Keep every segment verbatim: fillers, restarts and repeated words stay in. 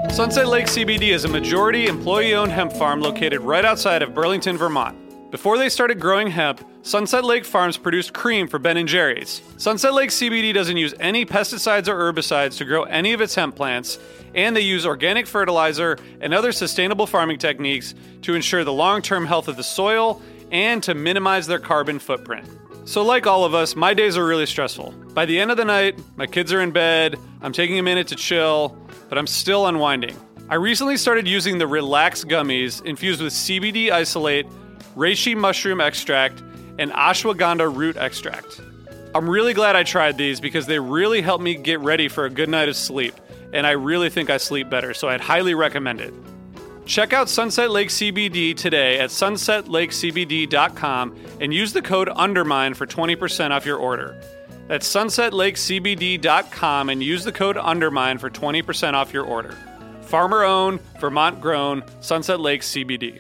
Sunset Lake C B D is a majority employee-owned hemp farm located right outside of Burlington, Vermont. Before they started growing hemp, Sunset Lake Farms produced cream for Ben and Jerry's. Sunset Lake C B D doesn't use any pesticides or herbicides to grow any of its hemp plants, and they use organic fertilizer and other sustainable farming techniques to ensure the long-term health of the soil and to minimize their carbon footprint. So like all of us, my days are really stressful. By the end of the night, my kids are in bed, I'm taking a minute to chill, but I'm still unwinding. I recently started using the Relax gummies infused with C B D isolate, reishi mushroom extract, and ashwagandha root extract. I'm really glad I tried these because they really helped me get ready for a good night of sleep, and I really think I sleep better, so I'd highly recommend it. Check out Sunset Lake C B D today at sunset lake c b d dot com and use the code UNDERMINE for twenty percent off your order. That's sunset lake c b d dot com and use the code UNDERMINE for twenty percent off your order. Farmer-owned, Vermont-grown, Sunset Lake C B D.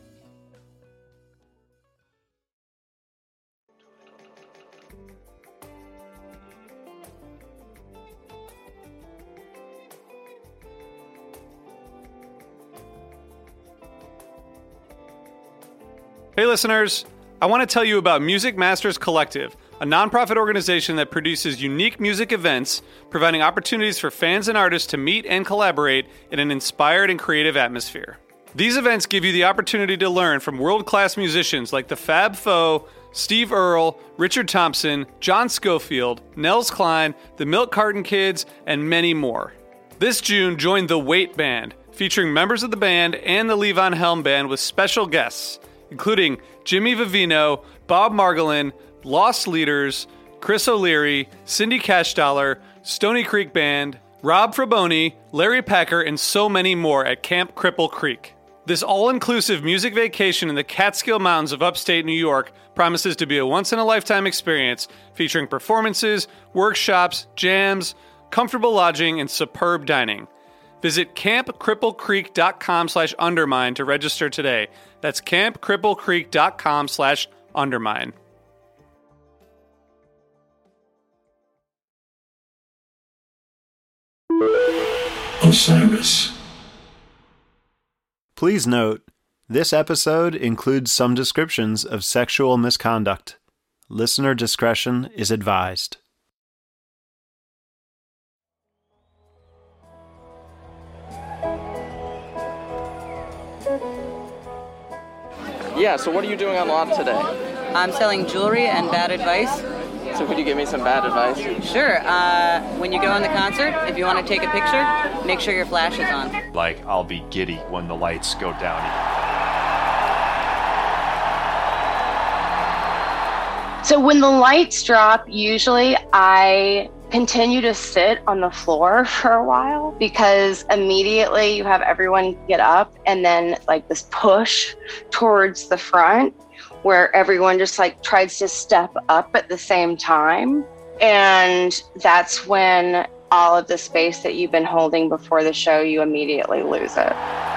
Hey listeners, I want to tell you about Music Masters Collective, a nonprofit organization that produces unique music events, providing opportunities for fans and artists to meet and collaborate in an inspired and creative atmosphere. These events give you the opportunity to learn from world-class musicians like the Fab Four, Steve Earle, Richard Thompson, John Schofield, Nels Cline, the Milk Carton Kids, and many more. This June, join the Wait Band, featuring members of the band and the Levon Helm Band with special guests, including Jimmy Vivino, Bob Margolin, Lost Leaders, Chris O'Leary, Cindy Cashdollar, Stony Creek Band, Rob Fraboni, Larry Packer, and so many more at Camp Cripple Creek. This all-inclusive music vacation in the Catskill Mountains of upstate New York promises to be a once-in-a-lifetime experience featuring performances, workshops, jams, comfortable lodging, and superb dining. Visit camp cripple creek dot com slash undermine to register today. That's camp cripple creek dot com slash undermine. Osiris. Please note, this episode includes some descriptions of sexual misconduct. Listener discretion is advised. Yeah, so what are you doing on lawn today? I'm selling jewelry and bad advice. So could you give me some bad advice? Sure. Uh, when you go in the concert, if you want to take a picture, make sure your flash is on. Like, I'll be giddy when the lights go down. So when the lights drop, usually I continue to sit on the floor for a while because immediately you have everyone get up and then like this push towards the front where everyone just like tries to step up at the same time. And that's when all of the space that you've been holding before the show, you immediately lose it.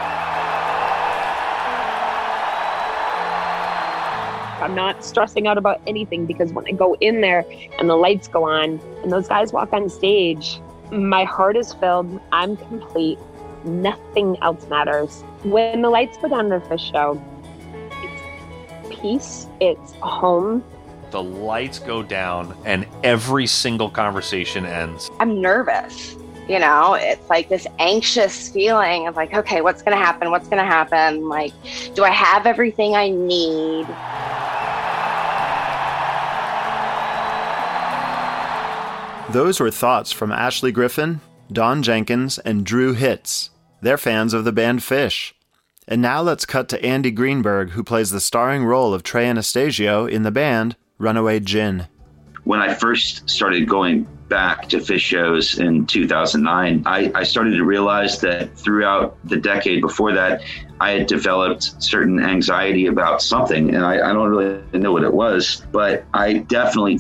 I'm not stressing out about anything because when I go in there and the lights go on and those guys walk on stage, my heart is filled. I'm complete. Nothing else matters. When the lights go down at the show, it's peace. It's home. The lights go down and every single conversation ends. I'm nervous. You know, it's like this anxious feeling of like, okay, what's going to happen? What's going to happen? Like, do I have everything I need? Those were thoughts from Ashley Griffin, Dawn Jenkins, and Drew Hitz. They're fans of the band Phish. And now let's cut to Andy Greenberg, who plays the starring role of Trey Anastasio in the band Runaway Gin. When I first started going back to Phish shows in two thousand nine, I, I started to realize that throughout the decade before that, I had developed certain anxiety about something, and I, I don't really know what it was, but I definitely felt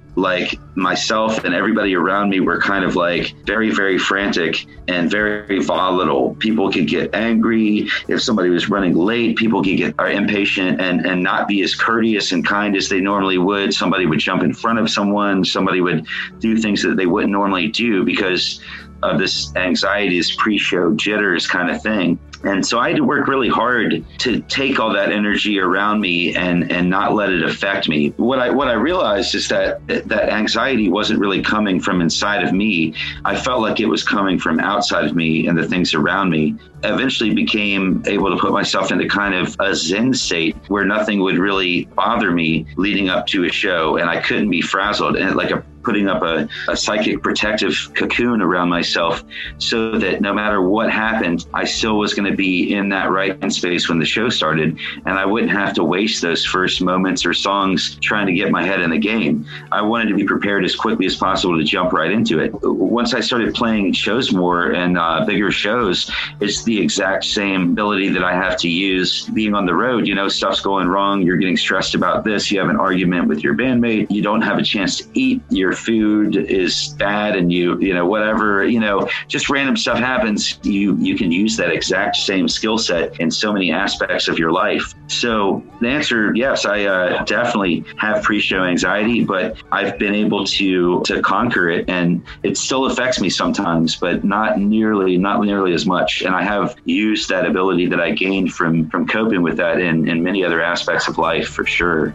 like myself and everybody around me were kind of like very, very frantic and very volatile. People could get angry. If somebody was running late, people could get are impatient and, and not be as courteous and kind as they normally would. Somebody would jump in front of someone. Somebody would do things that they wouldn't normally do because of this anxiety, this pre-show jitters kind of thing. And so I had to work really hard to take all that energy around me and, and not let it affect me. What I what I realized is that that anxiety wasn't really coming from inside of me. I felt like it was coming from outside of me and the things around me. Eventually became able to put myself into kind of a Zen state where nothing would really bother me leading up to a show, and I couldn't be frazzled, and like a putting up a, a psychic protective cocoon around myself so that no matter what happened, I still was going to be in that right space when the show started, and I wouldn't have to waste those first moments or songs trying to get my head in the game. I wanted to be prepared as quickly as possible to jump right into it. Once I started playing shows more and uh, bigger shows, it's the exact same ability that I have to use being on the road. You know, stuff's going wrong. You're getting stressed about this. You have an argument with your bandmate. You don't have a chance to eat. Your food is bad and you, you know, whatever, you know, just random stuff happens. You, you can use that exact same skill set in so many aspects of your life. So the answer, yes, I uh, definitely have pre-show anxiety, but I've been able to, to conquer it, and it still affects me sometimes, but not nearly, not nearly as much. And I have used that ability that I gained from, from coping with that in, in many other aspects of life for sure.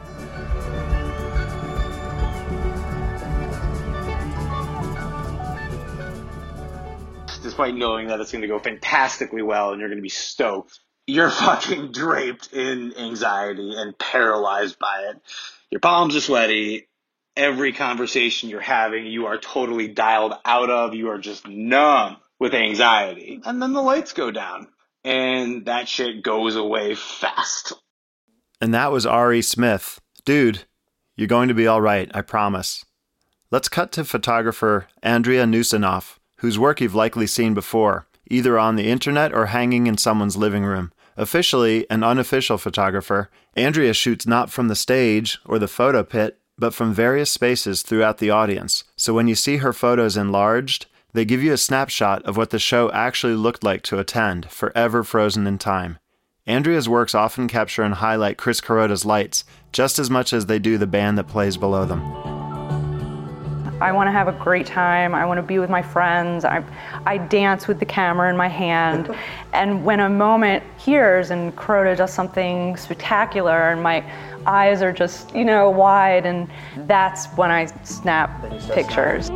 Despite knowing that it's going to go fantastically well and you're going to be stoked, you're fucking draped in anxiety and paralyzed by it. Your palms are sweaty. Every conversation you're having, you are totally dialed out of. You are just numb with anxiety. And then the lights go down and that shit goes away fast. And that was Ari Smith. Dude, you're going to be all right, I promise. Let's cut to photographer Andrea Nusinoff, whose work you've likely seen before, either on the internet or hanging in someone's living room. Officially an unofficial photographer, Andrea shoots not from the stage or the photo pit, but from various spaces throughout the audience. So when you see her photos enlarged, they give you a snapshot of what the show actually looked like to attend, forever frozen in time. Andrea's works often capture and highlight Chris Kuroda's lights, just as much as they do the band that plays below them. I want to have a great time. I want to be with my friends. I, I dance with the camera in my hand. And when a moment hears and Kuroda does something spectacular and my eyes are just, you know, wide, and that's when I snap pictures.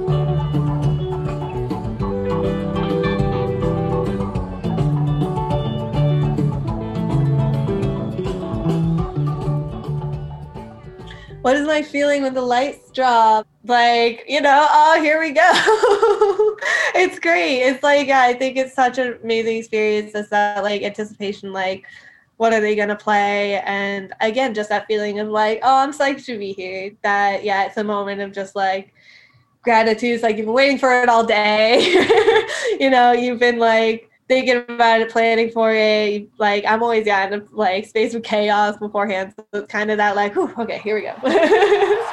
What is my feeling when the lights drop? Like, you know, oh, here we go. It's great. It's like, yeah, I think it's such an amazing experience. It's that like anticipation, like, what are they going to play? And again, just that feeling of like, oh, I'm psyched to be here. That, yeah, it's a moment of just like gratitude. It's like you've been waiting for it all day. You know, you've been like thinking about it, planning for it. Like, I'm always, yeah, in a like space of chaos beforehand. So it's kind of that like, whew, okay, here we go.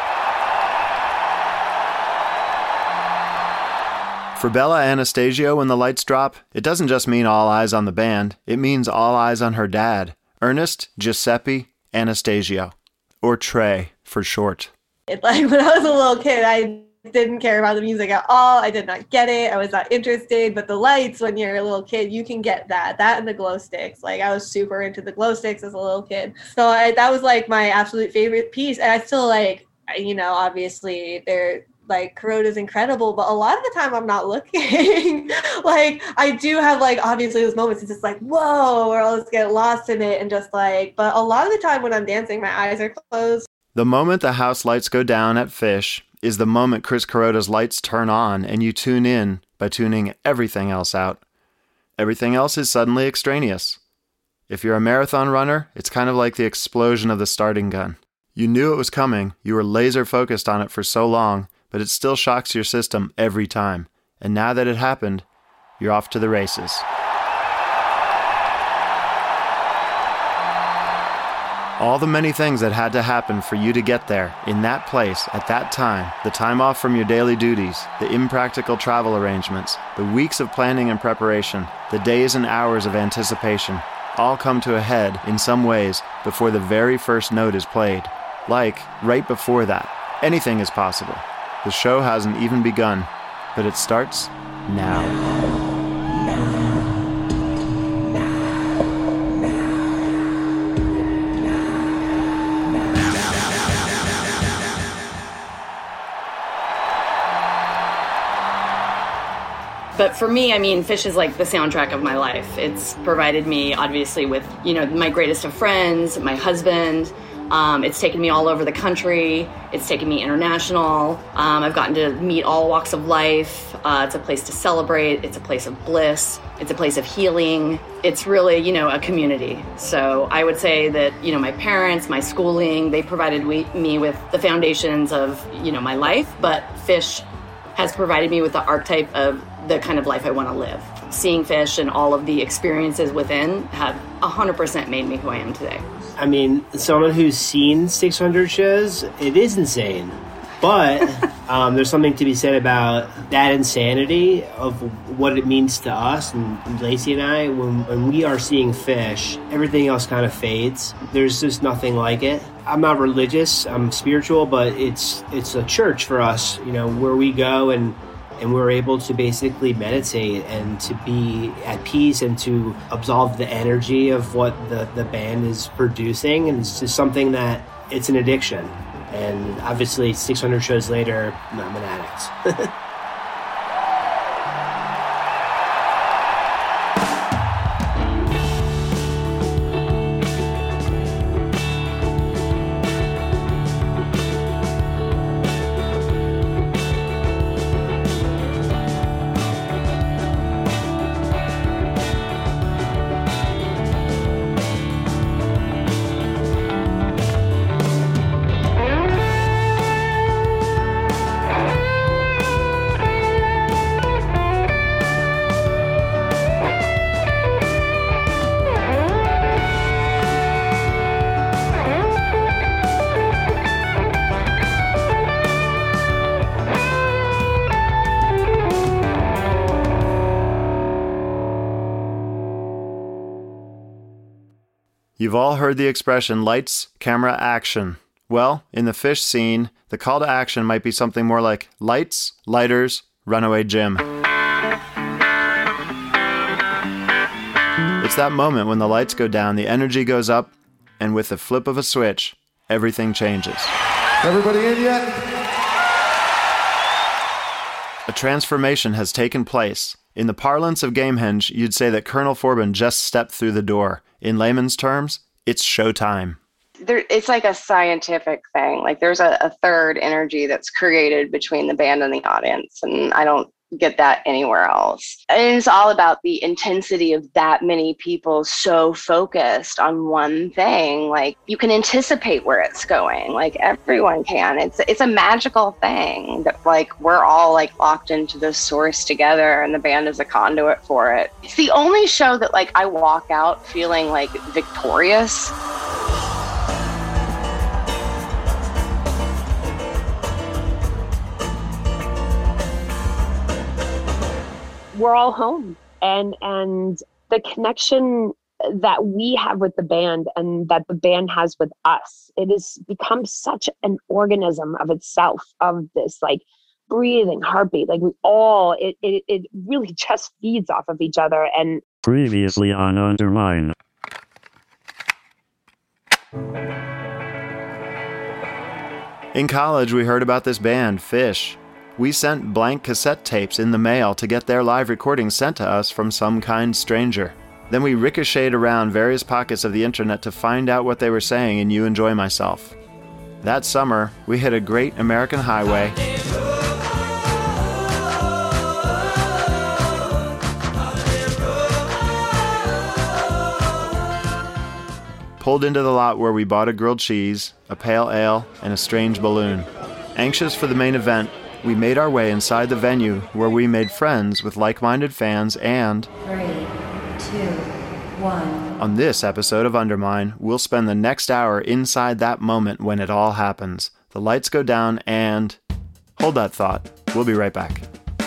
For Bella Anastasio, when the lights drop, it doesn't just mean all eyes on the band. It means all eyes on her dad, Ernest Giuseppe Anastasio, or Trey for short. It's like when I was a little kid, I didn't care about the music at all. I did not get it. I was not interested. But the lights, when you're a little kid, you can get that. That and the glow sticks. Like, I was super into the glow sticks as a little kid. So I, that was like my absolute favorite piece. And I still like, you know, obviously they're like Kuroda's incredible, but a lot of the time I'm not looking. Like, I do have like obviously those moments it's just like whoa, or I'll just get lost in it and just like, but a lot of the time when I'm dancing my eyes are closed. The moment the house lights go down at Fish is the moment Chris Kuroda's lights turn on and you tune in by tuning everything else out. Everything else is suddenly extraneous. If you're a marathon runner, it's kind of like the explosion of the starting gun. You knew it was coming, you were laser focused on it for so long, but it still shocks your system every time. And now that it happened, you're off to the races. All the many things that had to happen for you to get there, in that place, at that time, the time off from your daily duties, the impractical travel arrangements, the weeks of planning and preparation, the days and hours of anticipation, all come to a head, in some ways, before the very first note is played. Like, right before that, anything is possible. The show hasn't even begun, but it starts now. But for me, I mean, Phish is like the soundtrack of my life. It's provided me, obviously, with, you know, my greatest of friends, my husband. Um, it's taken me all over the country. It's taken me international. Um, I've gotten to meet all walks of life. Uh, it's a place to celebrate. It's a place of bliss. It's a place of healing. It's really, you know, a community. So I would say that, you know, my parents, my schooling, they provided we, me with the foundations of, you know, my life. But Phish has provided me with the archetype of the kind of life I want to live. Seeing Phish and all of the experiences within have one hundred percent made me who I am today. I mean, someone who's seen six hundred shows, it is insane. But um, there's something to be said about that insanity of what it means to us, and Lacey and I, when, when we are seeing Phish, everything else kind of fades. There's just nothing like it. I'm not religious, I'm spiritual, but it's it's a church for us, you know, where we go and and we're able to basically meditate and to be at peace and to absolve the energy of what the, the band is producing. And it's just something that, it's an addiction. And obviously six hundred shows later, I'm an addict. You've all heard the expression lights, camera, action. Well, in the Phish scene, the call to action might be something more like lights, lighters, Runaway Jim. It's that moment when the lights go down, the energy goes up, and with the flip of a switch, everything changes. Everybody in yet? A transformation has taken place. In the parlance of Gamehenge, you'd say that Colonel Forbin just stepped through the door. In layman's terms, it's showtime. There, it's like a scientific thing. Like there's a, a third energy that's created between the band and the audience, and I don't get that anywhere else. And it's all about the intensity of that many people so focused on one thing. Like you can anticipate where it's going. Like everyone can. It's it's a magical thing that like we're all like locked into this source together, and the band is a conduit for it. It's the only show that like I walk out feeling like victorious. We're all home, and and the connection that we have with the band and that the band has with us, it has become such an organism of itself, of this like breathing heartbeat. Like we all, it it, it really just feeds off of each other. And previously on Undermine. In college, we heard about this band, Phish. We sent blank cassette tapes in the mail to get their live recordings sent to us from some kind stranger. Then we ricocheted around various pockets of the internet to find out what they were saying in You Enjoy Myself. That summer, we hit a great American highway, pulled into the lot where we bought a grilled cheese, a pale ale, and a strange balloon. Anxious for the main event, we made our way inside the venue where we made friends with like-minded fans and... Three, two, one... On this episode of Undermine, we'll spend the next hour inside that moment when it all happens. The lights go down and... Hold that thought. We'll be right back.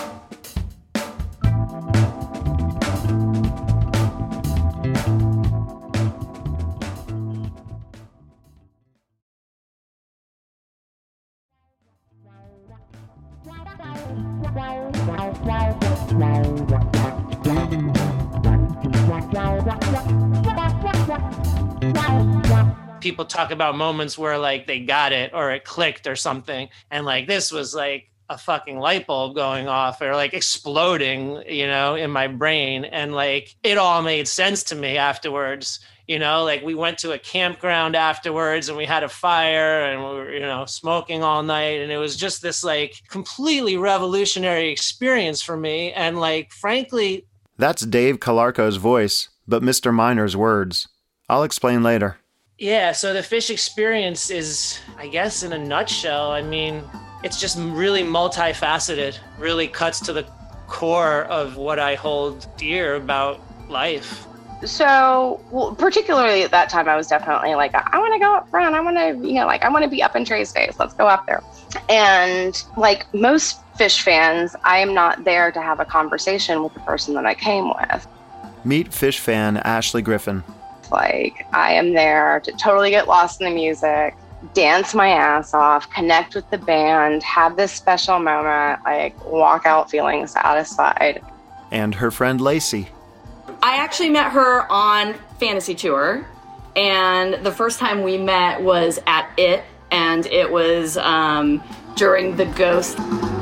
People talk about moments where like they got it or it clicked or something. And like this was like a fucking light bulb going off or like exploding, you know, in my brain. And like it all made sense to me afterwards. You know, like we went to a campground afterwards and we had a fire and we were, you know, smoking all night. And it was just this like completely revolutionary experience for me. And like, frankly, that's Dave Calarco's voice, but Mister Miner's words. I'll explain later. Yeah, so the Phish experience is, I guess, in a nutshell, I mean, it's just really multifaceted, really cuts to the core of what I hold dear about life. So, well, particularly at that time, I was definitely like, I want to go up front. I want to, you know, like, I want to be up in Trey's face. Let's go up there. And like most Phish fans, I am not there to have a conversation with the person that I came with. Meet Phish fan Ashley Griffin. Like, I am there to totally get lost in the music, dance my ass off, connect with the band, have this special moment, like, walk out feeling satisfied. And her friend Lacey. I actually met her on Fantasy Tour, and the first time we met was at It, and it was um, during the Ghost.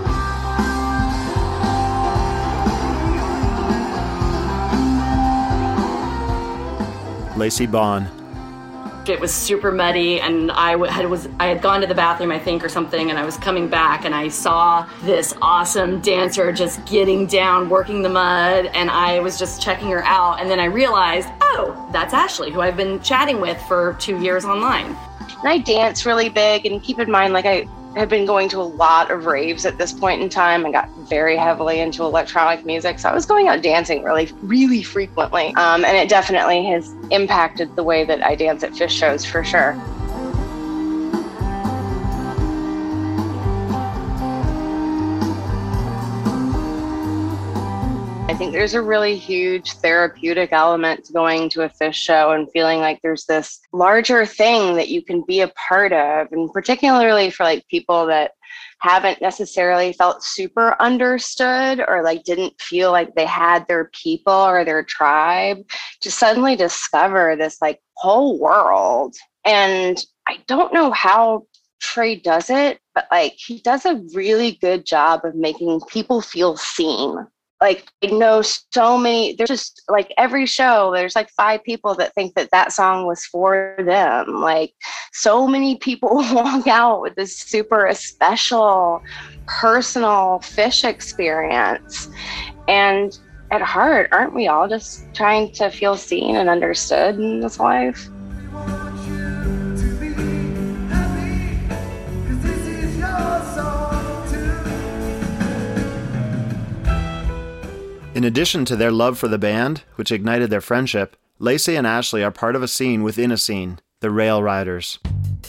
Lacey Bond. It was super muddy, and I had was I had gone to the bathroom, I think, or something, and I was coming back, and I saw this awesome dancer just getting down, working the mud, and I was just checking her out, and then I realized, oh, that's Ashley, who I've been chatting with for two years online. And I dance really big, and keep in mind, like, I had been going to a lot of raves at this point in time and got very heavily into electronic music. So I was going out dancing really, really frequently. Um, and it definitely has impacted the way that I dance at Phish shows for sure. I think there's a really huge therapeutic element to going to a Phish show and feeling like there's this larger thing that you can be a part of. And particularly for like people that haven't necessarily felt super understood or like didn't feel like they had their people or their tribe, to suddenly discover this like whole world. And I don't know how Trey does it, but like he does a really good job of making people feel seen. Like, I know so many, there's just like every show, there's like five people that think that that song was for them. Like, so many people walk out with this super special, personal Phish experience. And at heart, aren't we all just trying to feel seen and understood in this life? In addition to their love for the band, which ignited their friendship, Lacey and Ashley are part of a scene within a scene, the Rail Riders.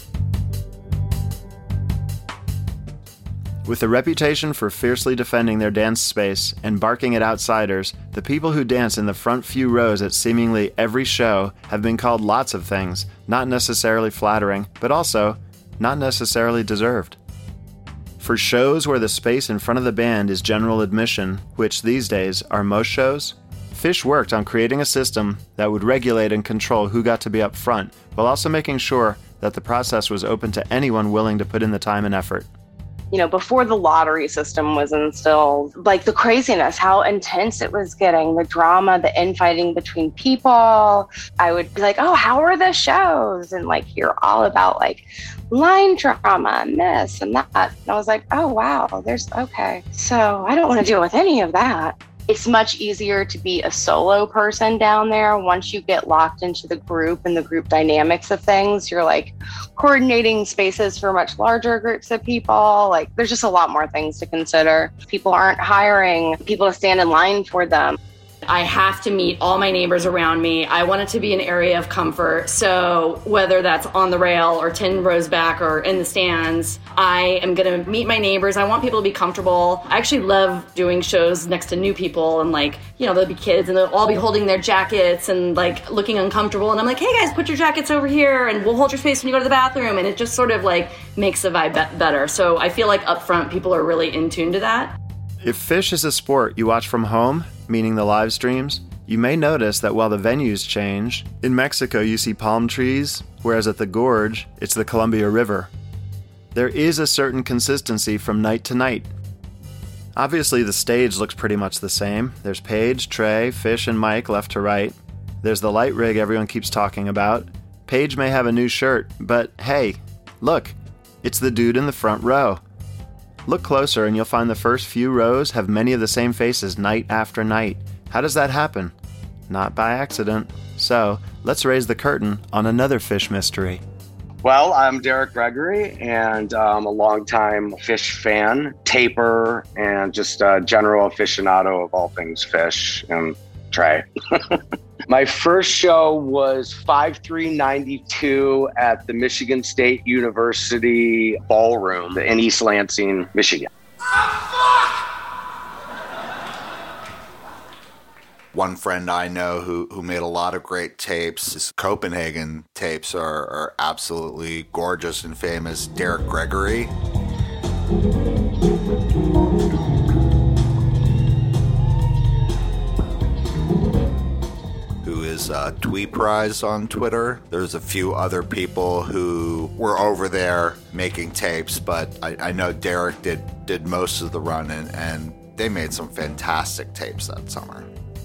With a reputation for fiercely defending their dance space and barking at outsiders, the people who dance in the front few rows at seemingly every show have been called lots of things, not necessarily flattering, but also not necessarily deserved. For shows where the space in front of the band is general admission, which these days are most shows, Phish worked on creating a system that would regulate and control who got to be up front, while also making sure that the process was open to anyone willing to put in the time and effort. You know, before the lottery system was instilled, like the craziness, how intense it was getting, the drama, the infighting between people. I would be like, oh, how are the shows? And like hear all about like line drama and this and that. And I was like, oh, wow, there's okay. So I don't want to deal with any of that. It's much easier to be a solo person down there. Once you get locked into the group and the group dynamics of things, you're like coordinating spaces for much larger groups of people. Like there's just a lot more things to consider. People aren't hiring people to stand in line for them. I have to meet all my neighbors around me. I want it to be an area of comfort. So whether that's on the rail or ten rows back or in the stands, I am going to meet my neighbors. I want people to be comfortable. I actually love doing shows next to new people and like, you know, there'll be kids and they'll all be holding their jackets and like looking uncomfortable. And I'm like, hey guys, put your jackets over here and we'll hold your space when you go to the bathroom. And it just sort of like makes the vibe be- better. So I feel like up front, people are really in tune to that. If Phish is a sport you watch from home, meaning the live streams, you may notice that while the venues change, in Mexico you see palm trees, whereas at the Gorge, it's the Columbia River. There is a certain consistency from night to night. Obviously the stage looks pretty much the same. There's Paige, Trey, Phish, and Mike left to right. There's the light rig everyone keeps talking about. Paige may have a new shirt, but hey, look, it's the dude in the front row. Look closer and you'll find the first few rows have many of the same faces night after night. How does that happen? Not by accident. So, let's raise the curtain on another Phish mystery. Well, I'm Derek Gregory, and I'm a longtime Phish fan, taper, and just a general aficionado of all things Phish and Trey. My first show was five three ninety-two at the Michigan State University Ballroom in East Lansing, Michigan. One friend I know who, who made a lot of great tapes, his Copenhagen tapes are, are absolutely gorgeous and famous, Derek Gregory. Who is uh, Tweeprise on Twitter. There's a few other people who were over there making tapes, but I, I know Derek did, did most of the run, and, and they made some fantastic tapes that summer.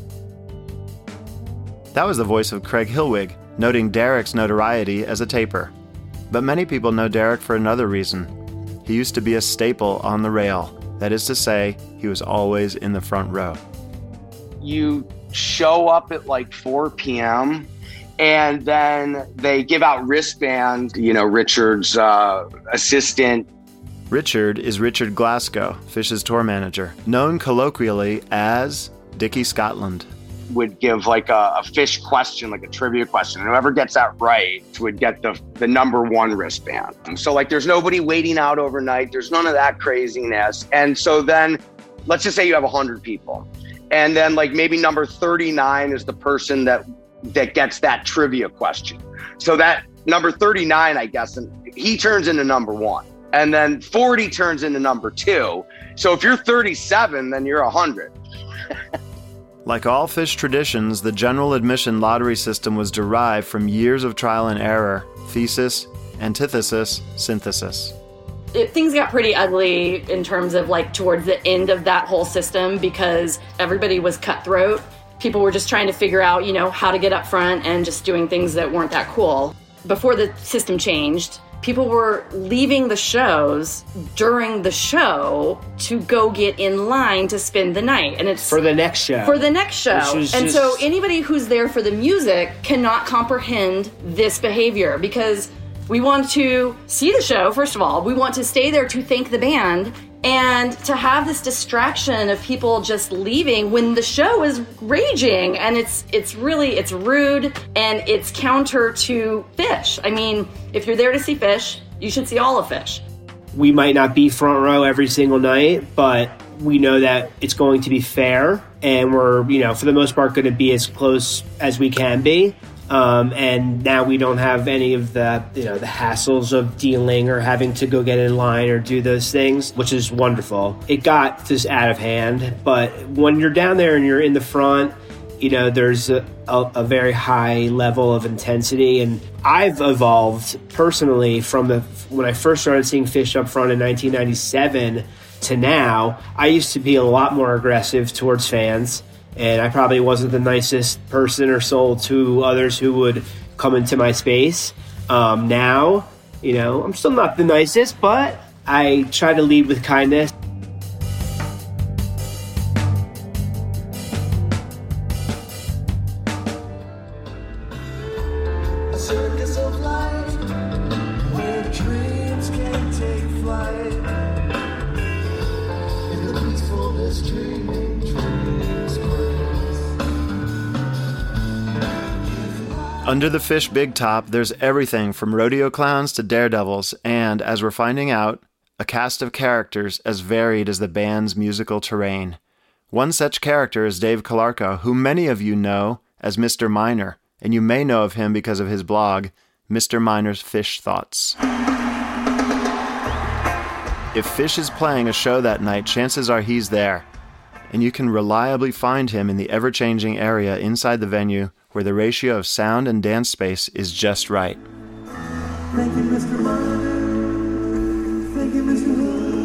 That was the voice of Craig Hilwig, noting Derek's notoriety as a taper. But many people know Derek for another reason. He used to be a staple on the rail. That is to say, he was always in the front row. You show up at like four p.m. and then they give out wristbands. You know, Richard's uh, assistant. Richard is Richard Glasgow, Phish's tour manager, known colloquially as Dickie Scotland. Would give like a, a Phish question, like a trivia question. And whoever gets that right would get the the number one wristband. So like there's nobody waiting out overnight. There's none of that craziness. And so then let's just say you have one hundred people. And then like maybe number thirty-nine is the person that that gets that trivia question. So that number thirty-nine, I guess, and he turns into number one. And then forty turns into number two. So if you're thirty-seven, then you're one hundred. Like all Phish traditions, the general admission lottery system was derived from years of trial and error, thesis, antithesis, synthesis. It, things got pretty ugly in terms of like towards the end of that whole system because everybody was cutthroat. People were just trying to figure out, you know, how to get up front and just doing things that weren't that cool. Before the system changed, people were leaving the shows during the show to go get in line to spend the night. And it's for the next show. For the next show. And just... so anybody who's there for the music cannot comprehend this behavior because we want to see the show, first of all. We want to stay there to thank the band and to have this distraction of people just leaving when the show is raging. And it's it's really, it's rude and it's counter to Phish. I mean, if you're there to see Phish, you should see all of Phish. We might not be front row every single night, but we know that it's going to be fair. And we're, you know, for the most part, going to be as close as we can be. Um, and now we don't have any of the, you know, the hassles of dealing or having to go get in line or do those things, which is wonderful. It got just out of hand, but when you're down there and you're in the front, you know, there's a, a, a very high level of intensity. And I've evolved personally from the when I first started seeing Phish up front in nineteen ninety-seven to now. I used to be a lot more aggressive towards fans. And I probably wasn't the nicest person or soul to others who would come into my space. Um, now, you know, I'm still not the nicest, but I try to lead with kindness. A circus of life, where dreams can take flight. In the peaceful mystery, dreams breathe. Under the fish big top, there's everything from rodeo clowns to daredevils, and, as we're finding out, a cast of characters as varied as the band's musical terrain. One such character is Dave Calarco, who many of you know as Mister Miner, and you may know of him because of his blog, Mister Miner's Fish Thoughts. If Fish is playing a show that night, chances are he's there, and you can reliably find him in the ever-changing area inside the venue where the ratio of sound and dance space is just right. Thank you, Mister Miner. Thank you, Mister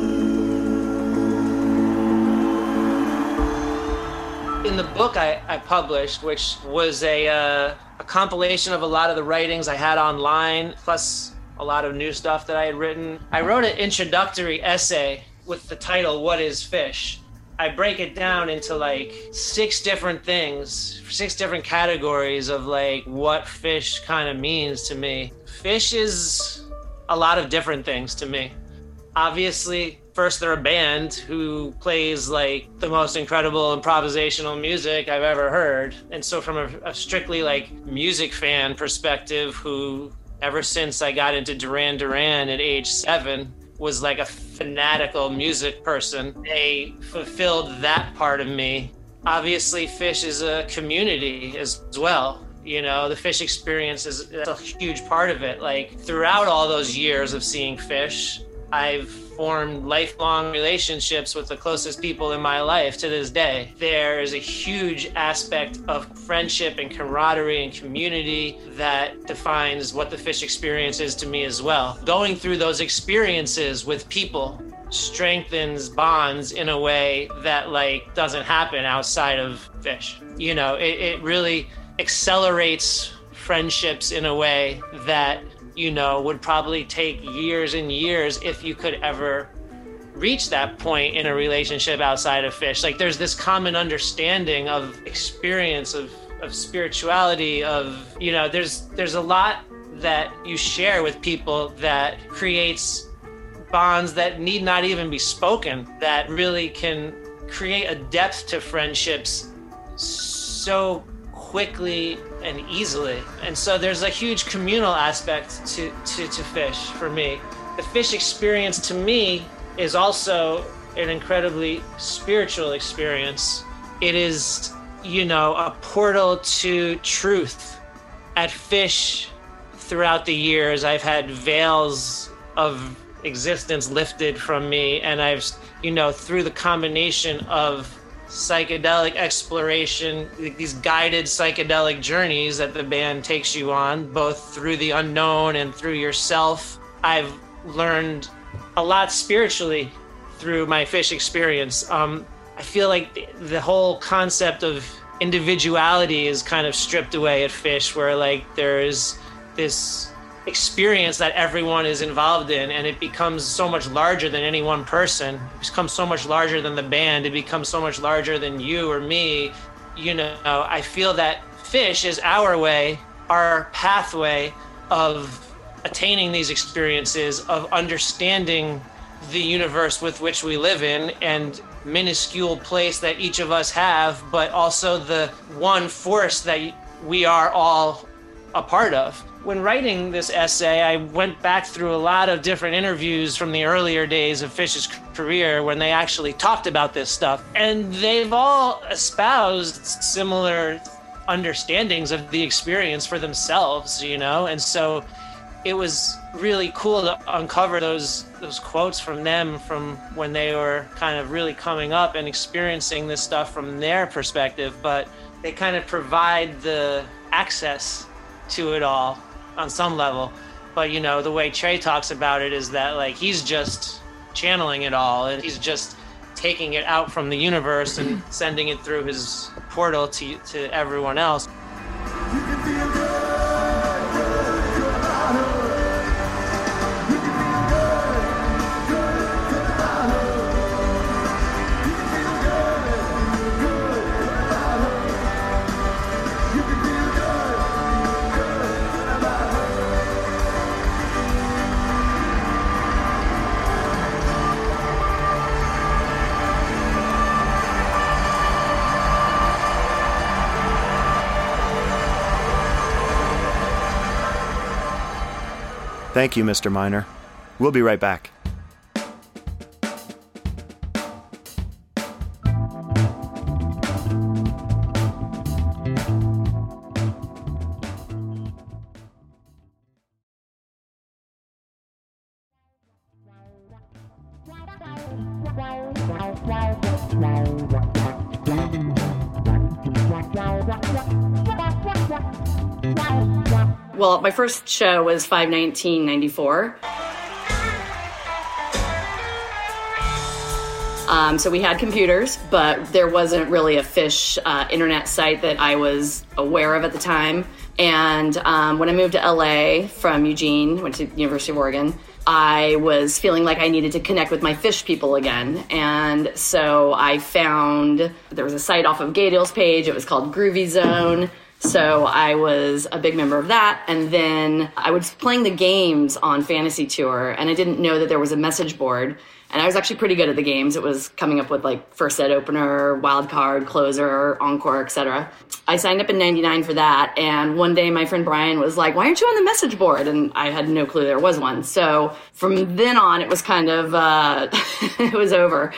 In the book I, I published, which was a, uh, a compilation of a lot of the writings I had online, plus a lot of new stuff that I had written, I wrote an introductory essay with the title, What is Fish? I break it down into like six different things, six different categories of like what fish kind of means to me. Fish is a lot of different things to me. Obviously, first they're a band who plays like the most incredible improvisational music I've ever heard. And so from a, a strictly like music fan perspective, who ever since I got into Duran Duran at age seven, was like a fanatical music person. They fulfilled that part of me. Obviously, Fish is a community as well. You know, the Fish experience is a huge part of it. Like throughout all those years of seeing Fish, I've formed lifelong relationships with the closest people in my life to this day. There is a huge aspect of friendship and camaraderie and community that defines what the Fish experience is to me as well. Going through those experiences with people strengthens bonds in a way that like doesn't happen outside of Fish. You know, it, it really accelerates friendships in a way that, you know, would probably take years and years if you could ever reach that point in a relationship outside of Fish. Like there's this common understanding of experience, of, of spirituality, of, you know, there's there's a lot that you share with people that creates bonds that need not even be spoken, that really can create a depth to friendships so quickly and easily. And so there's a huge communal aspect to, to, to Fish for me. The Fish experience to me is also an incredibly spiritual experience. It is, you know, a portal to truth. At Fish, throughout the years, I've had veils of existence lifted from me, and I've, you know, through the combination of psychedelic exploration, these guided psychedelic journeys that the band takes you on, both through the unknown and through yourself, I've learned a lot spiritually through my Fish experience. Um, I feel like the, the whole concept of individuality is kind of stripped away at Fish, where like there's this experience that everyone is involved in, and it becomes so much larger than any one person. It becomes so much larger than the band. It becomes so much larger than you or me. You know, I feel that Fish is our way, our pathway of attaining these experiences, of understanding the universe with which we live in and minuscule place that each of us have, but also the one force that we are all a part of. When writing this essay, I went back through a lot of different interviews from the earlier days of Fish's career when they actually talked about this stuff. And they've all espoused similar understandings of the experience for themselves, you know? And so it was really cool to uncover those those quotes from them from when they were kind of really coming up and experiencing this stuff from their perspective. But they kind of provide the access to it all on some level. But you know, the way Trey talks about it is that like he's just channeling it all, and he's just taking it out from the universe and sending it through his portal to to everyone else. Thank you, Mister Miner. We'll be right back. Well, my first show was five nineteen ninety-four. Um, so we had computers, but there wasn't really a Fish uh, internet site that I was aware of at the time. And um, when I moved to L A from Eugene, went to University of Oregon, I was feeling like I needed to connect with my Fish people again. And so I found, there was a site off of Gaydale's page, it was called Groovy Zone. So I was a big member of that. And then I was playing the games on Fantasy Tour, and I didn't know that there was a message board. And I was actually pretty good at the games. It was coming up with like first set opener, wild card, closer, encore, et cetera. I signed up in ninety-nine for that. And one day my friend Brian was like, why aren't you on the message board? And I had no clue there was one. So from then on, it was kind of, uh, it was over.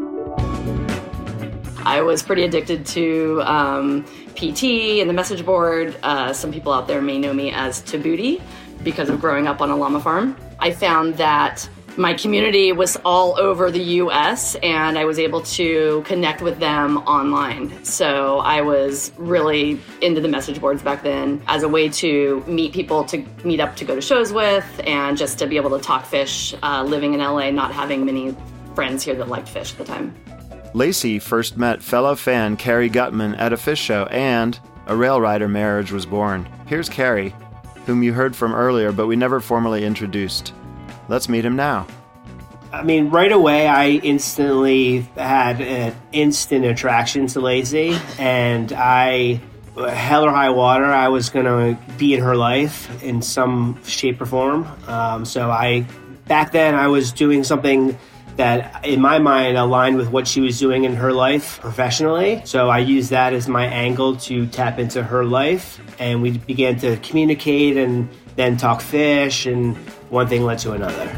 I was pretty addicted to um, P T and the message board. Uh, some people out there may know me as Tabooty because of growing up on a llama farm. I found that my community was all over the U S and I was able to connect with them online. So I was really into the message boards back then as a way to meet people to meet up to go to shows with and just to be able to talk fish, uh, living in L A, not having many friends here that liked fish at the time. Lacey first met fellow fan Carrie Gutman at a fish show, and a rail rider marriage was born. Here's Carrie, whom you heard from earlier, but we never formally introduced. Let's meet him now. I mean, right away, I instantly had an instant attraction to Lacey, and I, hell or high water, I was going to be in her life in some shape or form. Um, so I, back then, I was doing something that in my mind aligned with what she was doing in her life professionally. So I used that as my angle to tap into her life, and we began to communicate and then talk fish, and one thing led to another.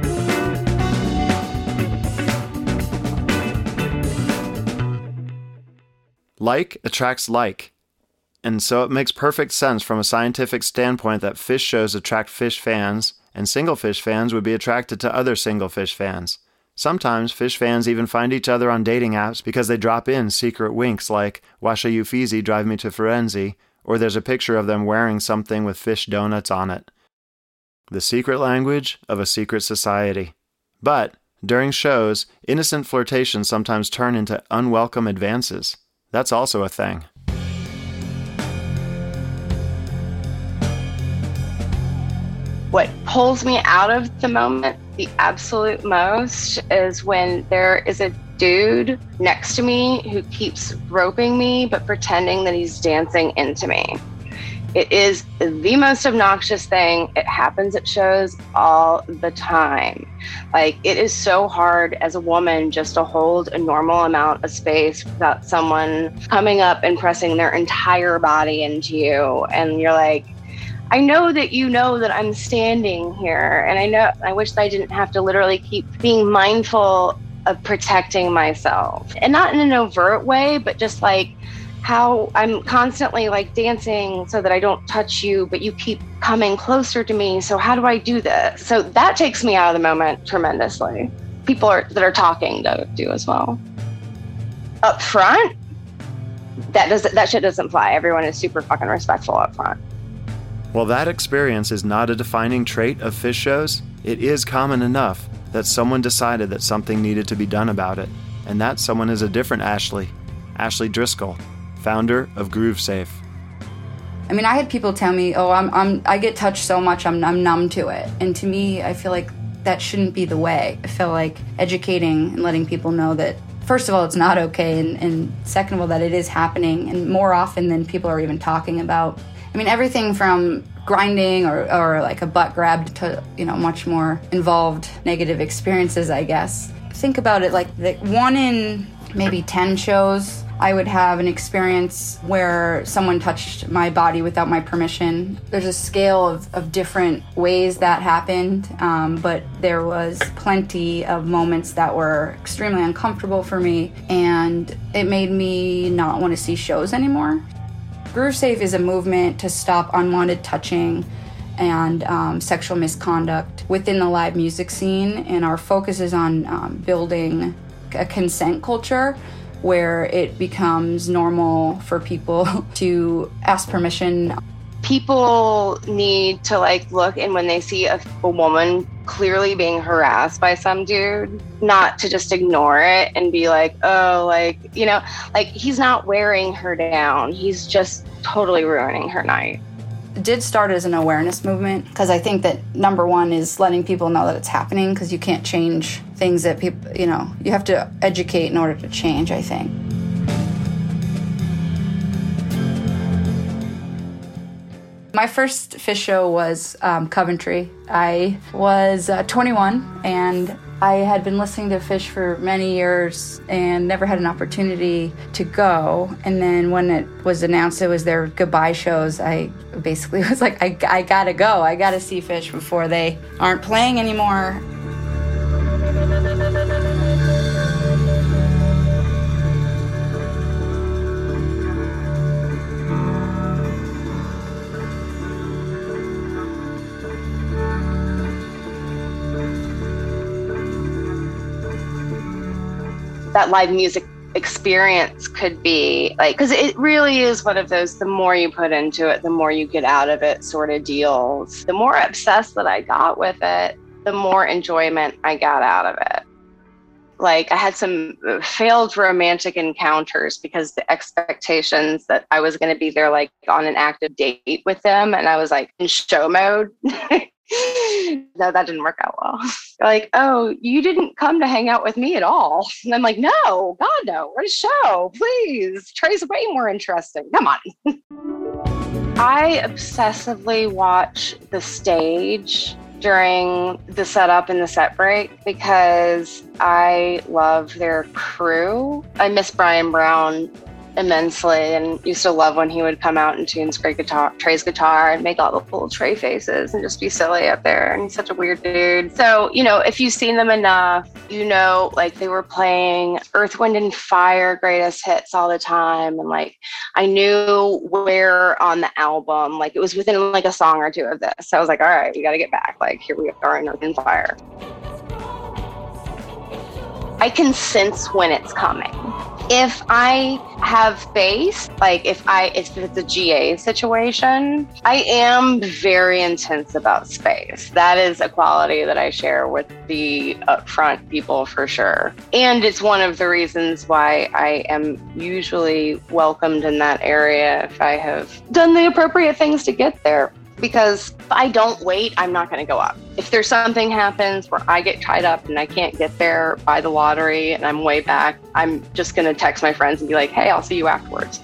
Like attracts like. And so it makes perfect sense from a scientific standpoint that fish shows attract fish fans, and single fish fans would be attracted to other single fish fans. Sometimes fish fans even find each other on dating apps because they drop in secret winks like, Washa Ufizi drive me to Firenze, or there's a picture of them wearing something with fish donuts on it. The secret language of a secret society. But, during shows, innocent flirtations sometimes turn into unwelcome advances. That's also a thing. What pulls me out of the moment the absolute most is when there is a dude next to me who keeps roping me but pretending that he's dancing into me. It is the most obnoxious thing. It happens at shows all the time. Like, it is so hard as a woman just to hold a normal amount of space without someone coming up and pressing their entire body into you. And you're like, I know that you know that I'm standing here, and I know I wish that I didn't have to literally keep being mindful of protecting myself. And not in an overt way, but just like how I'm constantly like dancing so that I don't touch you, but you keep coming closer to me. So how do I do this? So that takes me out of the moment tremendously. People are, that are talking to do as well. Up front, that doesn't that shit doesn't fly. Everyone is super fucking respectful up front. While that experience is not a defining trait of fish shows, it is common enough that someone decided that something needed to be done about it. And that someone is a different Ashley, Ashley Driscoll, founder of GrooveSafe. I mean, I had people tell me, oh, I'm, I'm, I get touched so much, I'm, I'm numb to it. And to me, I feel like that shouldn't be the way. I feel like educating and letting people know that, first of all, it's not okay, and, and second of all, that it is happening, and more often than people are even talking about. I mean, everything from grinding or, or like a butt grab to, you know, much more involved negative experiences, I guess. Think about it like the one in maybe ten shows I would have an experience where someone touched my body without my permission. There's a scale of, of different ways that happened, um, but there was plenty of moments that were extremely uncomfortable for me, and it made me not want to see shows anymore. Groove Safe is a movement to stop unwanted touching and um, sexual misconduct within the live music scene, and our focus is on um, building a consent culture where it becomes normal for people to ask permission. People need to like look, and when they see a, a woman clearly being harassed by some dude, not to just ignore it and be like, oh, like, you know, like he's not wearing her down. He's just totally ruining her night. It did start as an awareness movement because I think that number one is letting people know that it's happening, because you can't change things that people, you know, you have to educate in order to change, I think. My first Phish show was um, Coventry. I was uh, twenty-one, and I had been listening to Phish for many years and never had an opportunity to go. And then when it was announced it was their goodbye shows, I basically was like, I, I gotta go. I gotta see Phish before they aren't playing anymore. That live music experience could be like, because it really is one of those, the more you put into it, the more you get out of it sort of deals. The more obsessed that I got with it, the more enjoyment I got out of it. Like I had some failed romantic encounters because the expectations that I was going to be there like on an active date with them, and I was like in show mode. No, that didn't work out well. They're like, oh, you didn't come to hang out with me at all. And I'm like, no, God, no, we're a show, please. Trey's way more interesting. Come on. I obsessively watch the stage during the setup and the set break because I love their crew. I miss Brian Brown immensely and used to love when he would come out and tune great guitar, Trey's guitar and make all the little Trey faces and just be silly up there. And he's such a weird dude. So, you know, if you've seen them enough, you know, like they were playing Earth, Wind and Fire greatest hits all the time. And like, I knew where on the album, like it was within like a song or two of this. So I was like, all right, we got to get back. Like, here we are in Earth and Fire. I can sense when it's coming. If I have bass, like if I if it's a G A situation, I am very intense about space. That is a quality that I share with the upfront people for sure. And it's one of the reasons why I am usually welcomed in that area if I have done the appropriate things to get there. Because if I don't wait, I'm not going to go up. If there's something happens where I get tied up and I can't get there by the lottery and I'm way back, I'm just going to text my friends and be like, hey, I'll see you afterwards.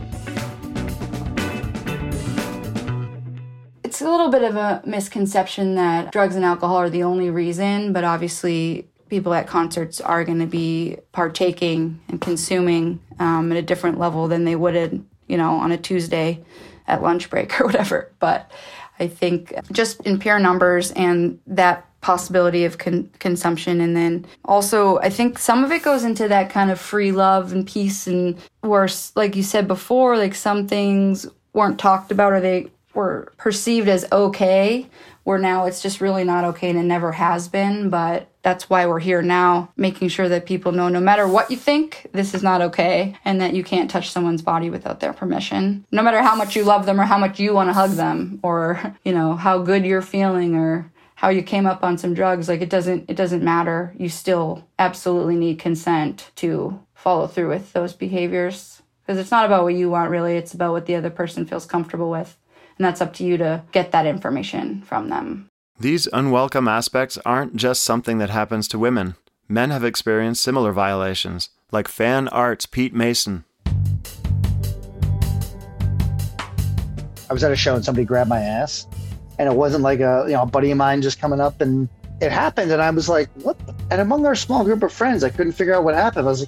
It's a little bit of a misconception that drugs and alcohol are the only reason, but obviously people at concerts are going to be partaking and consuming um, at a different level than they would, you know, on a Tuesday at lunch break or whatever. But I think just in pure numbers and that possibility of con- consumption. And then also, I think some of it goes into that kind of free love and peace, and where, like you said before, like some things weren't talked about or they were perceived as okay, where now it's just really not okay and it never has been. But that's why we're here now, making sure that people know no matter what you think, this is not okay, and that you can't touch someone's body without their permission. No matter how much you love them or how much you want to hug them or, you know, how good you're feeling or how you came up on some drugs, like it doesn't it doesn't matter. You still absolutely need consent to follow through with those behaviors, because it's not about what you want really, it's about what the other person feels comfortable with. And that's up to you to get that information from them. These unwelcome aspects aren't just something that happens to women. Men have experienced similar violations, like Fan Art's Pete Mason. I was at a show and somebody grabbed my ass, and it wasn't like a you know a buddy of mine just coming up, and it happened, and I was like, what? And among our small group of friends, I couldn't figure out what happened. I was like,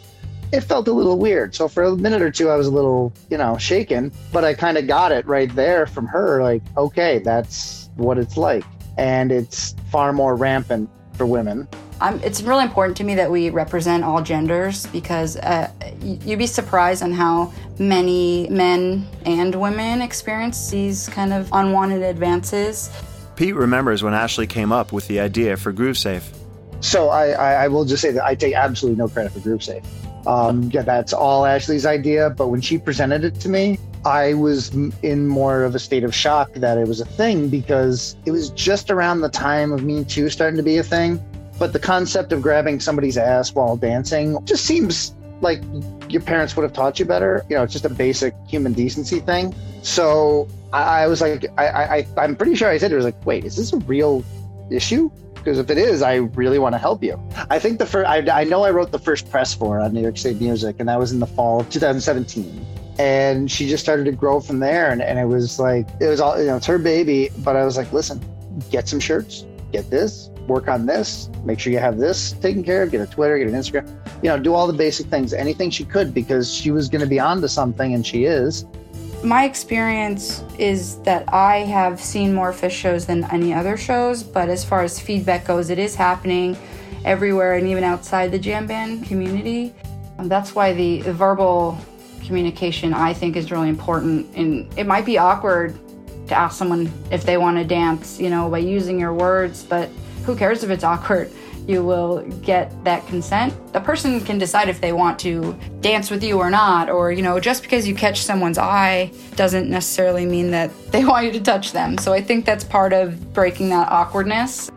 it felt a little weird. So for a minute or two, I was a little, you know, shaken, but I kind of got it right there from her. Like, okay, that's what it's like. And it's far more rampant for women. Um, it's really important to me that we represent all genders because uh, you'd be surprised on how many men and women experience these kind of unwanted advances. Pete remembers when Ashley came up with the idea for GrooveSafe. So I, I, I will just say that I take absolutely no credit for GrooveSafe. Um, yeah, that's all Ashley's idea. But when she presented it to me, I was in more of a state of shock that it was a thing because it was just around the time of Me Too starting to be a thing. But the concept of grabbing somebody's ass while dancing just seems like your parents would have taught you better. You know, it's just a basic human decency thing. So I, I was like, I, I, I'm pretty sure I said, it was like, wait, is this a real issue? Because if it is, I really want to help you. I think the first, I, I know I wrote the first press for her on New York State Music, and that was in the fall of two thousand seventeen. And she just started to grow from there. And, and it was like, it was all, you know, it's her baby. But I was like, listen, get some shirts, get this, work on this, make sure you have this taken care of, get a Twitter, get an Instagram, you know, do all the basic things, anything she could, because she was going to be onto something, and she is. My experience is that I have seen more Phish shows than any other shows, but as far as feedback goes, it is happening everywhere and even outside the jam band community. And that's why the, the verbal communication, I think, is really important. And it might be awkward to ask someone if they want to dance, you know, by using your words, but who cares if it's awkward? You will get that consent. The person can decide if they want to dance with you or not, or, you know, just because you catch someone's eye doesn't necessarily mean that they want you to touch them. So I think that's part of breaking that awkwardness.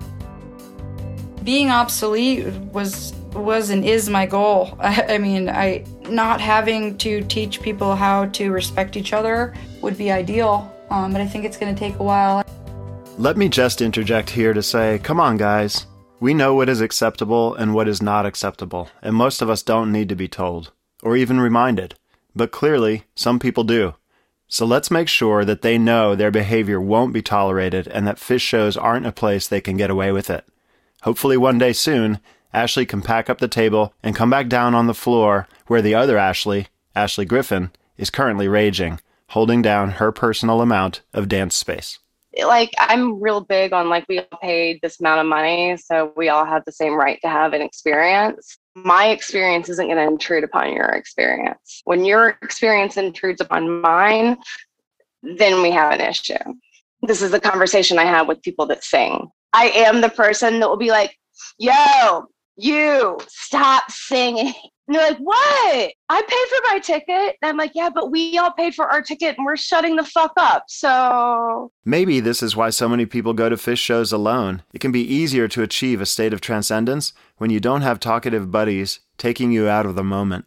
Being obsolete was was and is my goal. I, I mean, I not having to teach people how to respect each other would be ideal, um, but I think it's going to take a while. Let me just interject here to say, come on, guys. We know what is acceptable and what is not acceptable, and most of us don't need to be told, or even reminded. But clearly, some people do. So let's make sure that they know their behavior won't be tolerated and that Phish shows aren't a place they can get away with it. Hopefully one day soon, Ashley can pack up the table and come back down on the floor where the other Ashley, Ashley Griffin, is currently raging, holding down her personal amount of dance space. Like, I'm real big on, like, we all paid this amount of money, so we all have the same right to have an experience. My experience isn't going to intrude upon your experience. When your experience intrudes upon mine, then we have an issue. This is the conversation I have with people that sing. I am the person that will be like, yo, you, stop singing. And they're like, what? I paid for my ticket. And I'm like, yeah, but we all paid for our ticket and we're shutting the fuck up. So maybe this is why so many people go to Phish shows alone. It can be easier to achieve a state of transcendence when you don't have talkative buddies taking you out of the moment.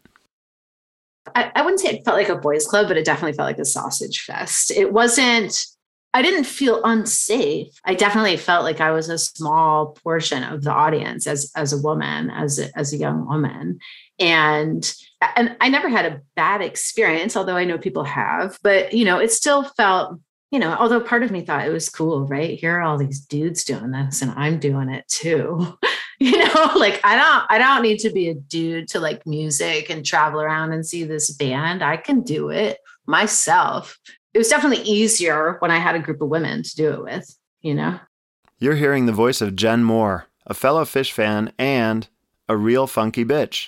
I, I wouldn't say it felt like a boys' club, but it definitely felt like a sausage fest. It wasn't, I didn't feel unsafe. I definitely felt like I was a small portion of the audience as, as a woman, as a, as a young woman. And, and I never had a bad experience, although I know people have, but, you know, it still felt, you know, although part of me thought it was cool, right? Here are all these dudes doing this and I'm doing it too. You know, like, I don't, I don't need to be a dude to like music and travel around and see this band. I can do it myself. It was definitely easier when I had a group of women to do it with, you know? You're hearing the voice of Jen Moore, a fellow Phish fan and a real funky bitch.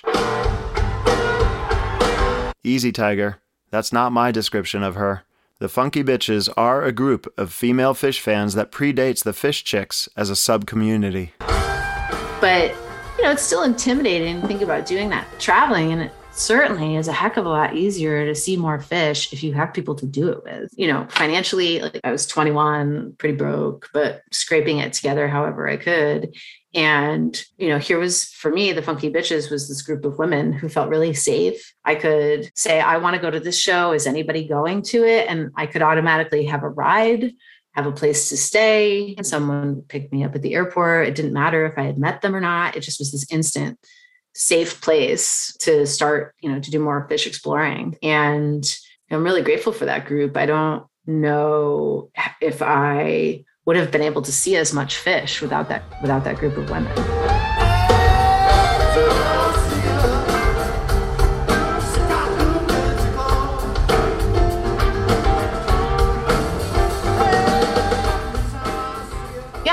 Easy, Tiger. That's not my description of her. The Funky Bitches are a group of female Phish fans that predates the Phish Chicks as a sub-community. But, you know, it's still intimidating to think about doing that, traveling, and it certainly is a heck of a lot easier to see more Phish if you have people to do it with. You know, financially, like, I was twenty-one, pretty broke, but scraping it together however I could. And, you know, here was, for me, the Funky Bitches was this group of women who felt really safe. I could say, I want to go to this show. Is anybody going to it? And I could automatically have a ride, have a place to stay. Someone would pick me up at the airport. It didn't matter if I had met them or not. It just was this instant safe place to start, you know, to do more Phish exploring. And I'm really grateful for that group. I don't know if I would have been able to see as much Phish without that, without that group of women.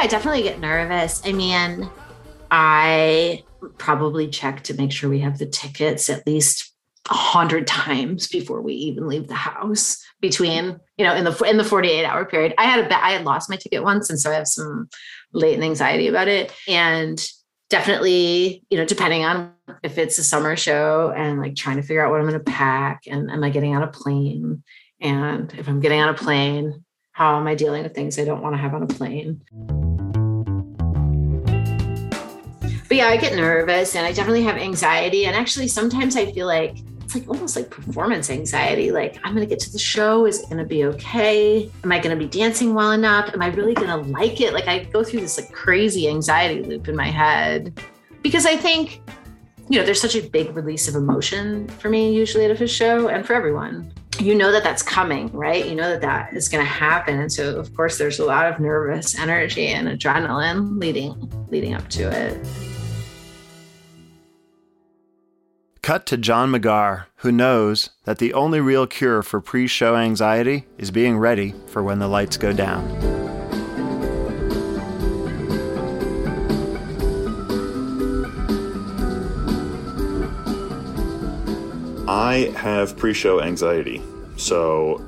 I definitely get nervous. I mean, I probably check to make sure we have the tickets at least a hundred times before we even leave the house. Between, you know, in the in the forty-eight hour period, I had a I had lost my ticket once, and so I have some latent anxiety about it. And definitely, you know, depending on if it's a summer show and like trying to figure out what I'm going to pack, and am I getting on a plane, and if I'm getting on a plane, how am I dealing with things I don't want to have on a plane? But yeah, I get nervous and I definitely have anxiety. And actually, sometimes I feel like it's like almost like performance anxiety. Like, I'm going to get to the show. Is it going to be okay? Am I going to be dancing well enough? Am I really going to like it? Like, I go through this like crazy anxiety loop in my head because I think, you know, there's such a big release of emotion for me usually at a Phish show, and for everyone. You know that that's coming, right? You know that that is going to happen. And so, of course, there's a lot of nervous energy and adrenaline leading leading up to it. Cut to John McGar, who knows that the only real cure for pre-show anxiety is being ready for when the lights go down. I have pre-show anxiety, so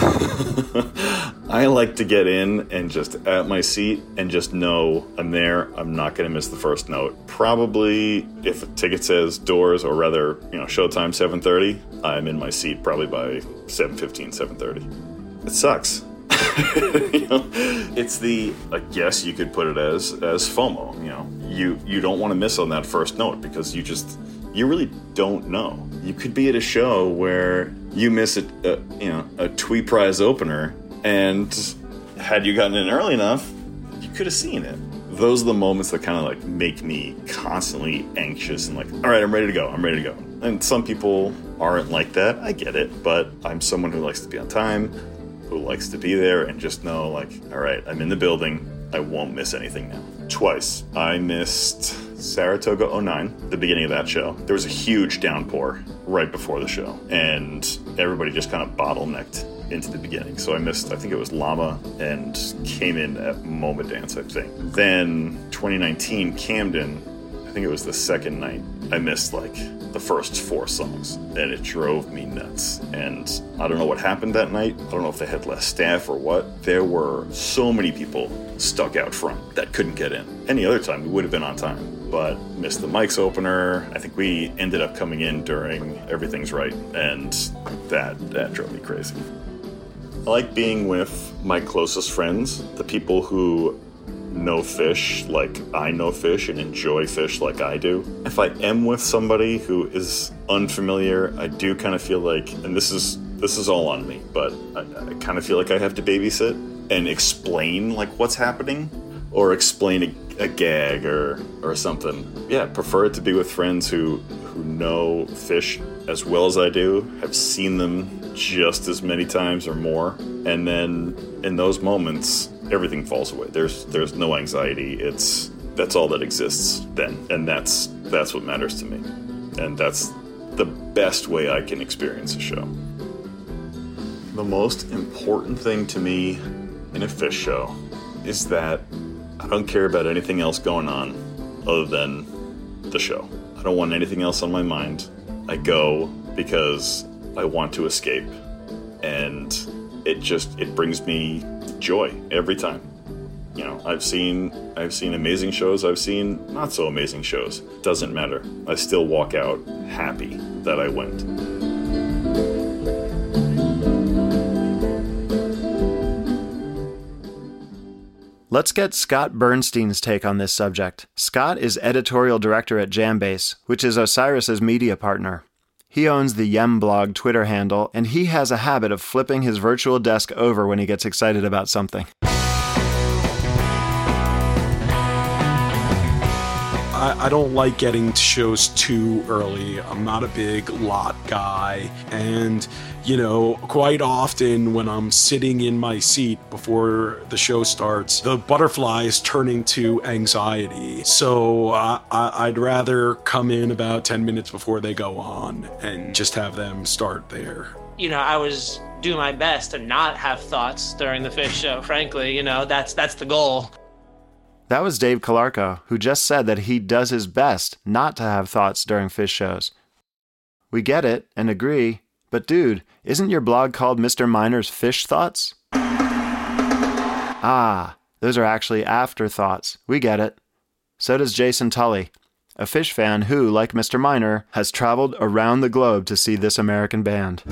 I like to get in and just at my seat and just know I'm there. I'm not going to miss the first note. Probably if a ticket says doors, or rather, you know, showtime seven thirty, I'm in my seat probably by seven fifteen, seven thirty. It sucks. You know, it's the, I guess you could put it as as FOMO. You know, you you don't want to miss on that first note because you just you really don't know. You could be at a show where you miss a, a you know a Twee Prize opener, and had you gotten in early enough, you could have seen it. Those are the moments that kind of like make me constantly anxious and like, all right, I'm ready to go. I'm ready to go. And some people aren't like that. I get it, but I'm someone who likes to be on time, who likes to be there and just know like, all right, I'm in the building. I won't miss anything now. Twice. I missed Saratoga oh nine, the beginning of that show. There was a huge downpour right before the show, and everybody just kind of bottlenecked into the beginning. So I missed, I think it was Llama, and came in at Moment Dance, I think. Then twenty nineteen Camden, I think it was the second night, I missed like the first four songs, and it drove me nuts. And I don't know what happened that night. I don't know if they had less staff or what. There were so many people stuck out front that couldn't get in. Any other time, we would have been on time, but missed the Mike's opener. I think we ended up coming in during Everything's Right, and that, that drove me crazy. I like being with my closest friends, the people who know Phish like I know Phish and enjoy Phish like I do. If I am with somebody who is unfamiliar, I do kind of feel like, and this is this is all on me, but I, I kind of feel like I have to babysit and explain like what's happening, or explain a, a gag or or something. Yeah, prefer it to be with friends who who know Phish as well as I do, have seen them just as many times or more, and then in those moments everything falls away. There's there's no anxiety. It's that's all that exists then, and that's that's what matters to me, and that's the best way I can experience a show. The most important thing to me in a Phish show is that I don't care about anything else going on other than the show. I don't want anything else on my mind. I go because I want to escape, and it just it brings me joy every time. You know, I've seen I've seen amazing shows, I've seen not so amazing shows. Doesn't matter. I still walk out happy that I went. Let's get Scott Bernstein's take on this subject. Scott is editorial director at Jambase, which is Osiris's media partner. He owns the Yem Blog Twitter handle, and he has a habit of flipping his virtual desk over when he gets excited about something. I, I don't like getting to shows too early. I'm not a big lot guy, and you know, quite often when I'm sitting in my seat before the show starts, the butterflies turn into anxiety. So uh, I, I'd rather come in about ten minutes before they go on and just have them start there. You know, I was doing my best to not have thoughts during the Phish show, frankly. You know, that's that's the goal. That was Dave Calarco, who just said that he does his best not to have thoughts during fish shows. We get it and agree, but dude, isn't your blog called Mister Miner's Fish Thoughts? Ah, those are actually afterthoughts. We get it. So does Jason Tully, a fish fan who, like Mister Miner, has traveled around the globe to see this American band.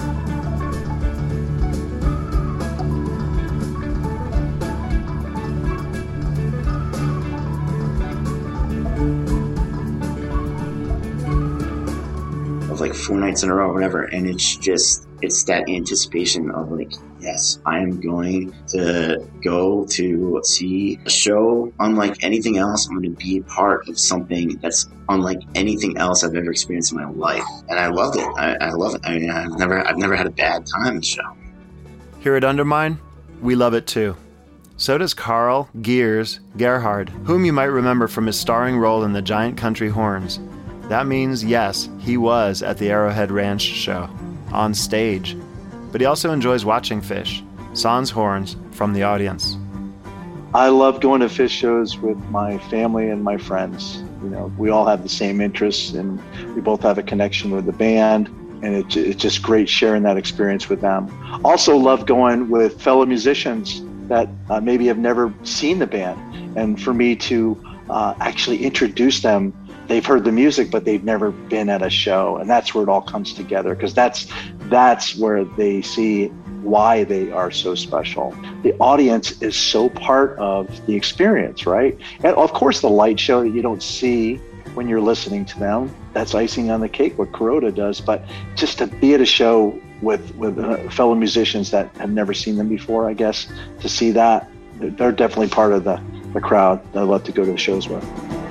Like four nights in a row or whatever, and it's just it's that anticipation of like, yes, I am going to go to see a show unlike anything else. I'm going to be part of something that's unlike anything else I've ever experienced in my life, and I loved it. I, I love it. I mean, I've never I've never had a bad time at the show. Here at Undermine, we love it too. So does Carl Gears Gerhard, whom you might remember from his starring role in the Giant Country Horns. That means, yes, he was at the Arrowhead Ranch show, on stage. But he also enjoys watching fish, sans horns, from the audience. I love going to fish shows with my family and my friends. You know, we all have the same interests, and we both have a connection with the band, and it, it's just great sharing that experience with them. Also love going with fellow musicians that uh, maybe have never seen the band, and for me to uh, actually introduce them. They've heard the music, but they've never been at a show, and that's where it all comes together, because that's that's where they see why they are so special. The audience is so part of the experience, right? And of course, the light show that you don't see when you're listening to them, that's icing on the cake, what Kuroda does. But just to be at a show with with uh, fellow musicians that have never seen them before, I guess, to see that, they're definitely part of the, the crowd that I love to go to the shows with.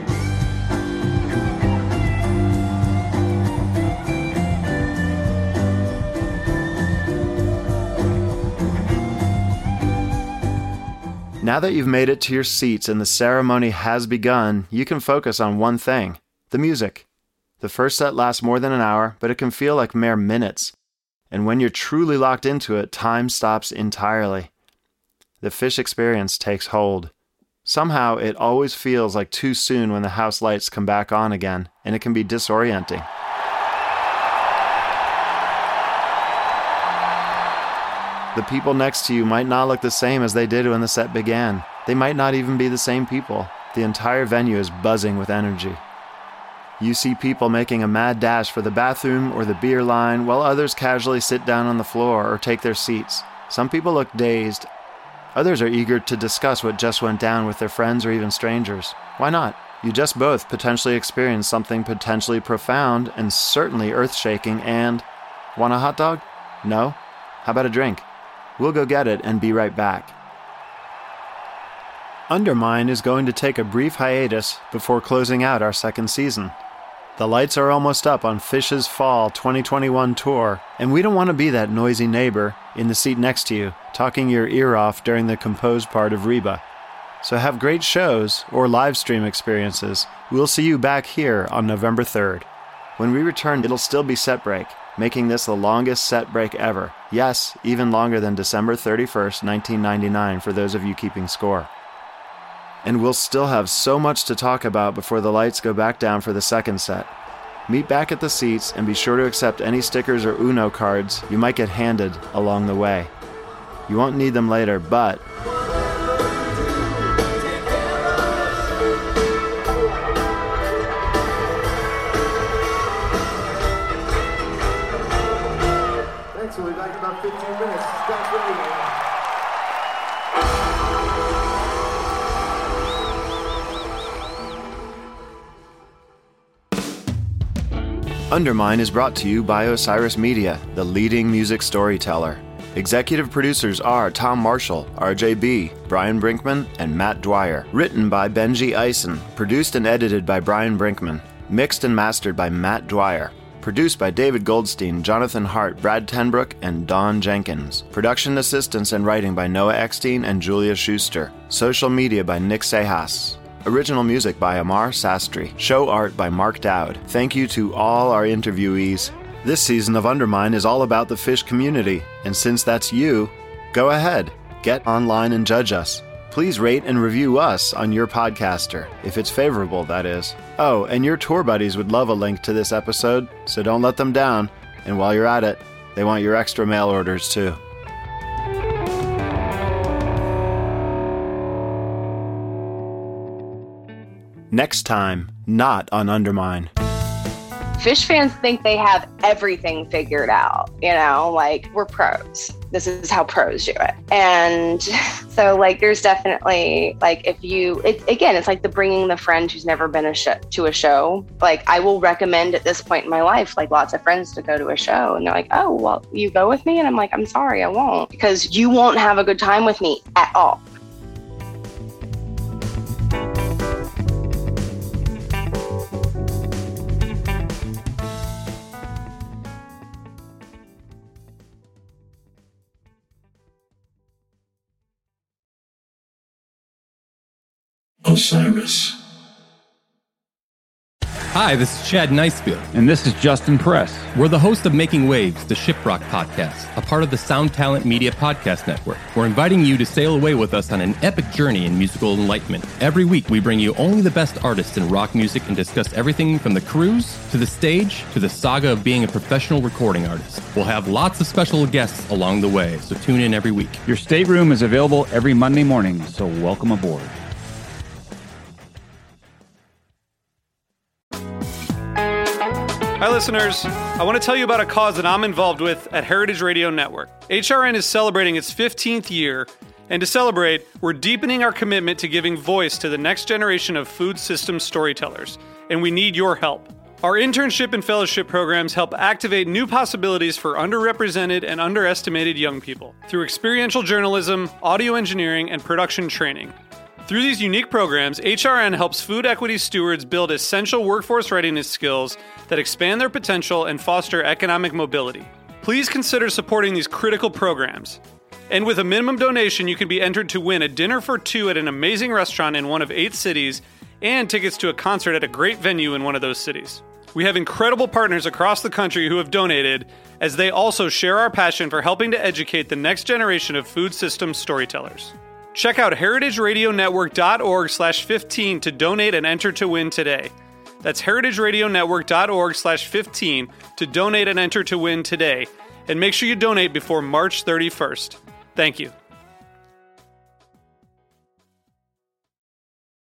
Now that you've made it to your seats and the ceremony has begun, you can focus on one thing, the music. The first set lasts more than an hour, but it can feel like mere minutes. And when you're truly locked into it, time stops entirely. The fish experience takes hold. Somehow, it always feels like too soon when the house lights come back on again, and it can be disorienting. The people next to you might not look the same as they did when the set began. They might not even be the same people. The entire venue is buzzing with energy. You see people making a mad dash for the bathroom or the beer line, while others casually sit down on the floor or take their seats. Some people look dazed. Others are eager to discuss what just went down with their friends or even strangers. Why not? You just both potentially experienced something potentially profound and certainly earth-shaking and... Want a hot dog? No? How about a drink? We'll go get it and be right back. Undermine is going to take a brief hiatus before closing out our second season. The lights are almost up on Fish's Fall twenty twenty-one tour, and we don't want to be that noisy neighbor in the seat next to you, talking your ear off during the composed part of Reba. So have great shows or live stream experiences. We'll see you back here on November third. When we return, it'll still be set break, making this the longest set break ever. Yes, even longer than December thirty-first, nineteen ninety-nine, for those of you keeping score. And we'll still have so much to talk about before the lights go back down for the second set. Meet back at the seats and be sure to accept any stickers or Uno cards you might get handed along the way. You won't need them later, but... Thanks, we'll be back in about fifteen minutes. Stop ready. Undermine is brought to you by Osiris Media, the leading music storyteller. Executive producers are Tom Marshall, R J B, Brian Brinkman, and Matt Dwyer. Written by Benji Eisen. Produced and edited by Brian Brinkman. Mixed and mastered by Matt Dwyer. Produced by David Goldstein, Jonathan Hart, Brad Tenbrook, and Don Jenkins. Production assistance and writing by Noah Eckstein and Julia Schuster. Social media by Nick Sejas. Original music by Amar Sastry. Show art by Mark Dowd. Thank you to all our interviewees. This season of Undermine is all about the fish community, and since that's you, go ahead, get online and judge us. Please rate and review us on your podcaster, if it's favorable, that is. Oh, and your tour buddies would love a link to this episode, so don't let them down. And while you're at it, they want your extra mail orders too. Next time, not on Undermine. Fish fans think they have everything figured out, you know, like we're pros. This is how pros do it. And so like, there's definitely like, if you, it, again, it's like the bringing the friend who's never been a sh- to a show. Like I will recommend at this point in my life, like lots of friends to go to a show and they're like, oh, well, you go with me? And I'm like, I'm sorry, I won't, because you won't have a good time with me at all. Osiris. Hi, this is Chad Nicefield. And this is Justin Press. We're the host of Making Waves, the Shiprock podcast, a part of the Sound Talent Media Podcast Network. We're inviting you to sail away with us on an epic journey in musical enlightenment. Every week, we bring you only the best artists in rock music and discuss everything from the cruise, to the stage, to the saga of being a professional recording artist. We'll have lots of special guests along the way, so tune in every week. Your stateroom is available every Monday morning, so welcome aboard. Hi, listeners. I want to tell you about a cause that I'm involved with at Heritage Radio Network. H R N is celebrating its fifteenth year, and to celebrate, we're deepening our commitment to giving voice to the next generation of food system storytellers, and we need your help. Our internship and fellowship programs help activate new possibilities for underrepresented and underestimated young people through experiential journalism, audio engineering, and production training. Through these unique programs, H R N helps food equity stewards build essential workforce readiness skills that expand their potential and foster economic mobility. Please consider supporting these critical programs. And with a minimum donation, you can be entered to win a dinner for two at an amazing restaurant in one of eight cities and tickets to a concert at a great venue in one of those cities. We have incredible partners across the country who have donated, as they also share our passion for helping to educate the next generation of food system storytellers. Check out heritageradionetwork.org slash 15 to donate and enter to win today. That's heritageradionetwork.org slash 15 to donate and enter to win today. And make sure you donate before March thirty-first. Thank you.